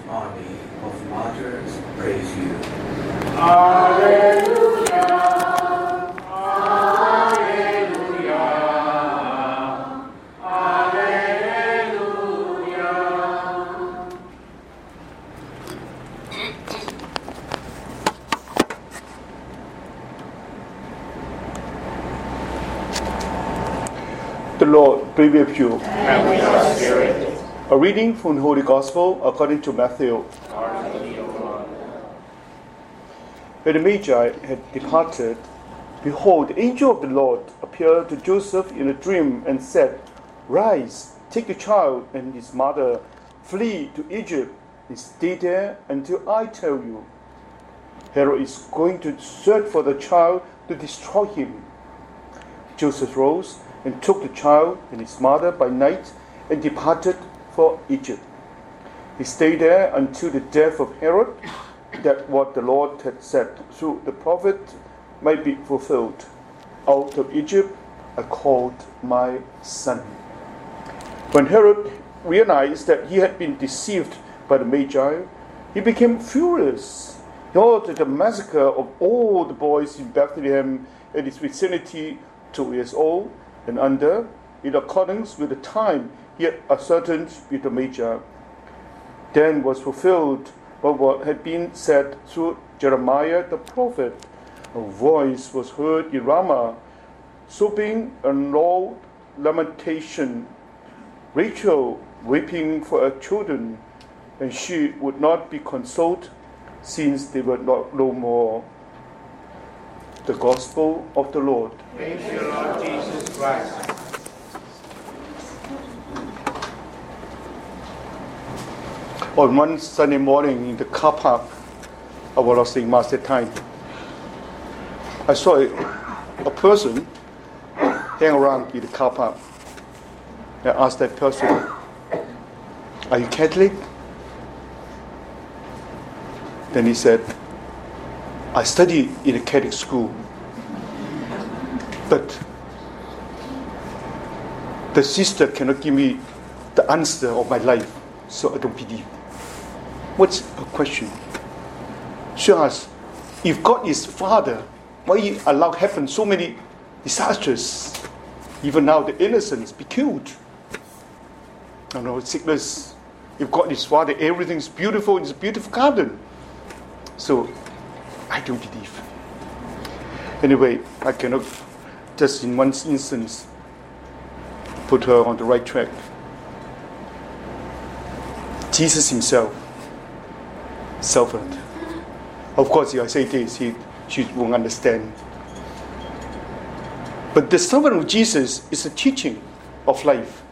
army of martyrs praise you. Alleluia, Alleluia, Alleluia. The Lord be with you. And with your spirit. A reading from the Holy Gospel according to Matthew. When the Magi had departed, behold, the angel of the Lord appeared to Joseph in a dream and said, Rise, take the child and his mother, flee to Egypt, and stay there until I tell you. Herod is going to search for the child to destroy him. Joseph rose and took the child and his mother by night and departed for Egypt. He stayed there until the death of Herod, that what the Lord had said through the prophet might be fulfilled. Out of Egypt I called my son. When Herod realized that he had been deceived by the Magi, he became furious. He ordered the massacre of all the boys in Bethlehem and its vicinity 2 years old and under, in accordance with the time he had ascertained with the Magi. Then was fulfilled what had been said through Jeremiah the prophet. A voice was heard in Ramah, sobbing and loud lamentation, Rachel weeping for her children, and she would not be consoled, since they were not no more. The Gospel of the Lord. Praise you, Lord Jesus Christ. On one Sunday morning in the car park of what I was saying Mass that time, I saw a person hang around in the car park. I asked that person, Are you Catholic? Then he said, I study in a Catholic school, but the sister cannot give me the answer of my life, so I don't believe. What's her question? She asked, if God is Father, why He allow happen so many disasters? Even now the innocents be killed. Sickness. If God is Father, everything is beautiful. It's a beautiful garden. So I don't believe. Anyway, I cannot just in one instance put her on the right track. Jesus Himself suffered. Of course, if I say this, she won't understand. But the suffering of Jesus is a teaching of life.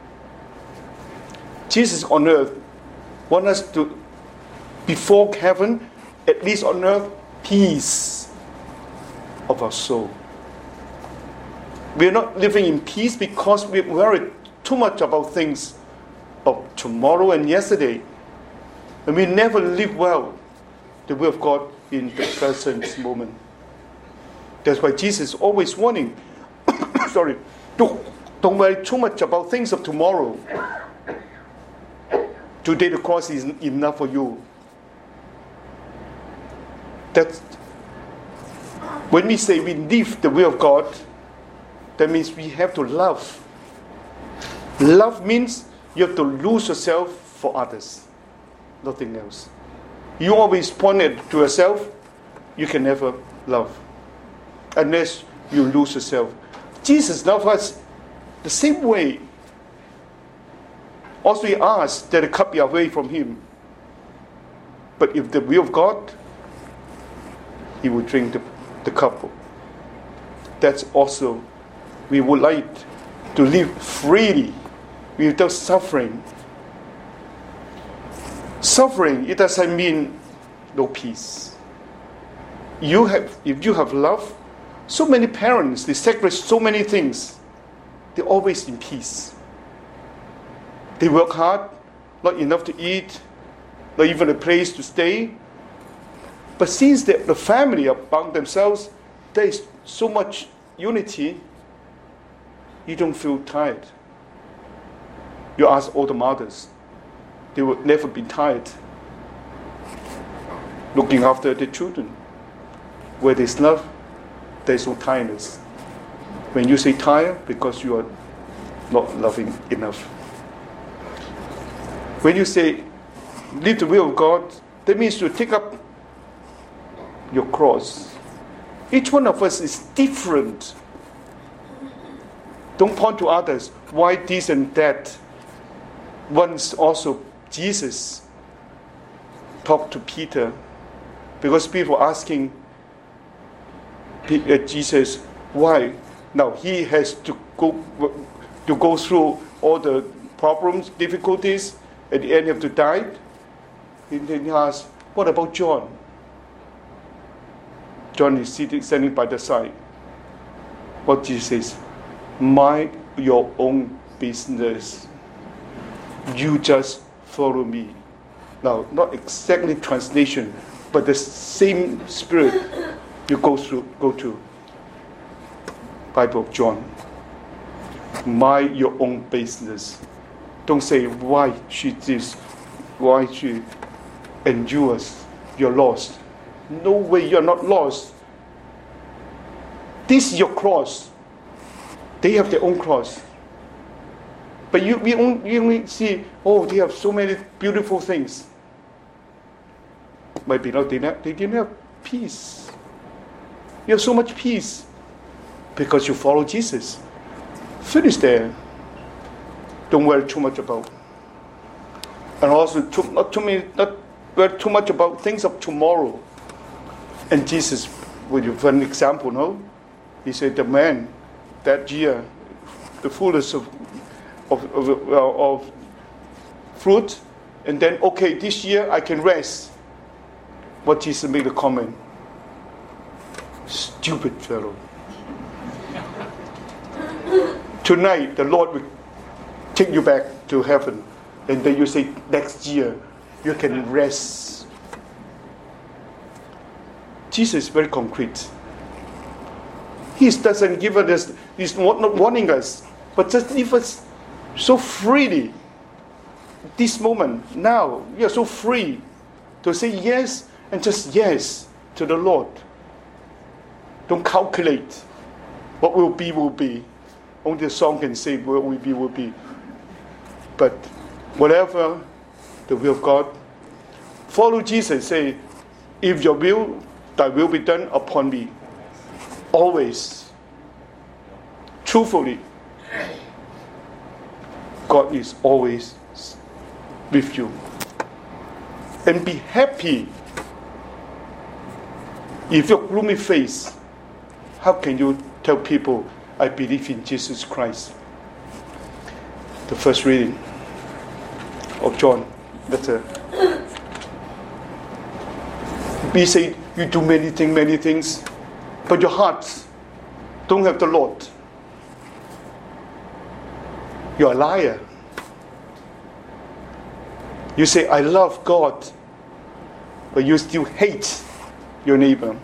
Jesus on earth wants us to, before heaven, at least on earth, peace of our soul. We are not living in peace because we worry too much about things of tomorrow and yesterday. And we never live well the will of God in the present moment. That's why Jesus is always warning, don't worry too much about things of tomorrow. Today the cross is enough for you. That's when we say we live the will of God, that means we have to love. Love means you have to lose yourself for others. Nothing else. You always point it to yourself, you can never love. Unless you lose yourself. Jesus loves us the same way. Also He asks that the cup be away from Him. But if the will of God, He will drink the cup. That's also, we would like to live freely without suffering. Suffering, it doesn't mean no peace. If you have love, so many parents, they sacrifice so many things. They're always in peace. They work hard, not enough to eat, not even a place to stay. But since the family are bound themselves, there is so much unity, you don't feel tired. You ask all the mothers, they would never be tired. looking after the children. Where there's love, there's no tiredness. When you say tired, because you are not loving enough. When you say live the will of God, that means you take up your cross. Each one of us is different. Don't point to others. Why this and that? Once also Jesus talked to Peter, because people were asking Jesus why. Now he has to go through all the problems, difficulties. At the end, he have to die. And then he asked, "What about John?" John is standing by the side. What Jesus says, "Mind your own business. You just follow me." Now, not exactly translation, but the same spirit you go to Bible of John. Mind your own business. Don't say why she this, why she endures. You're lost. No way, you're not lost. This is your cross. They have their own cross. But we only see, oh, they have so many beautiful things. My beloved, they didn't have peace. You have so much peace because you follow Jesus. Finish there. Don't worry too much about. And also, not worry too much about things of tomorrow. And Jesus, with an example, no? He said, the man that year, the fullness of fruit, and then, okay, this year I can rest. What Jesus made the comment? Stupid fellow. Tonight, the Lord will take you back to heaven, and then you say, next year, you can rest. Jesus is very concrete. He doesn't give us, he's not warning us, but just give us so freely. This moment, now, you are so free to say yes and just yes to the Lord. Don't calculate. What will be, will be. Only the song can say what will be, will be. But whatever the will of God, follow Jesus. Say, if your will, thy will be done upon me. Always. Truthfully. God is always with you. And be happy. If you're gloomy face, how can you tell people, I believe in Jesus Christ? The first reading of John letter. We say you do many things, but your heart don't have the Lord. You're a liar. You say, I love God, but you still hate your neighbor.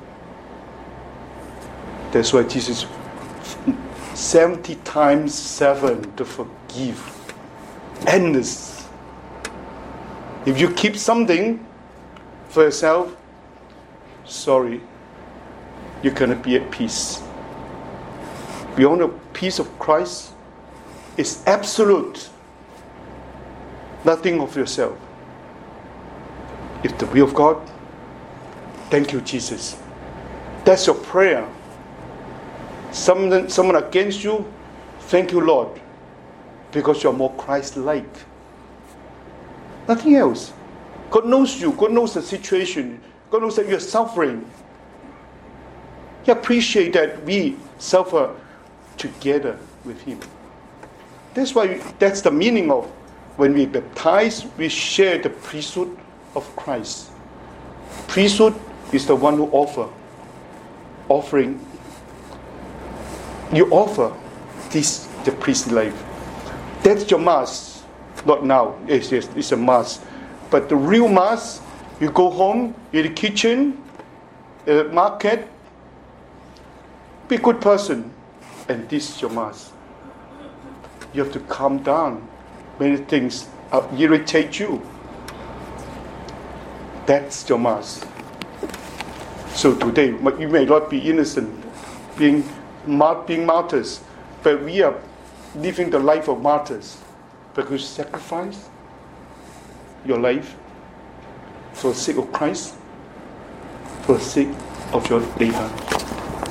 That's why Jesus 70 times 7 to forgive. Endless. If you keep something for yourself, sorry, you cannot be at peace. Beyond the peace of Christ is absolute. Nothing of yourself. If the will of God, thank you, Jesus. That's your prayer. Someone against you, thank you, Lord, because you're more Christ-like. Nothing else. God knows you. God knows the situation. God knows that you're suffering. He appreciates that we suffer together with Him. That's the meaning of when we baptize, we share the priesthood of Christ. Priesthood is the one who offering. You offer this, the priestly life. That's your mass. Not now. Yes, it's a mass. But the real mass, you go home, in the kitchen, market, be a good person. And this is your mass. You have to calm down. Many things irritate you. That's your mass. So today, you may not be innocent, being martyrs, but we are living the life of martyrs because you sacrifice your life for the sake of Christ, for the sake of your neighbor.